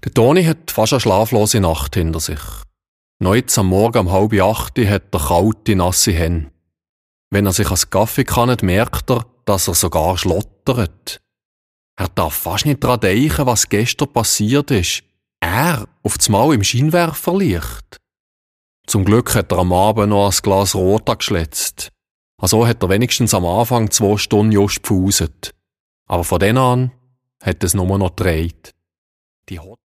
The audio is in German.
Der Toni hat fast eine schlaflose Nacht hinter sich. Noch jetzt am Morgen um 7:30 hat er kalte, nasse Hände. Wenn er sich ans Kaffee kann, merkt er, dass er sogar schlottert. Er darf fast nicht daran denken, was gestern passiert ist. Er auf das Mal im Scheinwerferlicht. Zum Glück hat er am Abend noch ein Glas Rot geschletzt. Also hat er wenigstens am Anfang 2 Stunden just gepfuset. Aber von dann an hat es nur noch gedreht. Die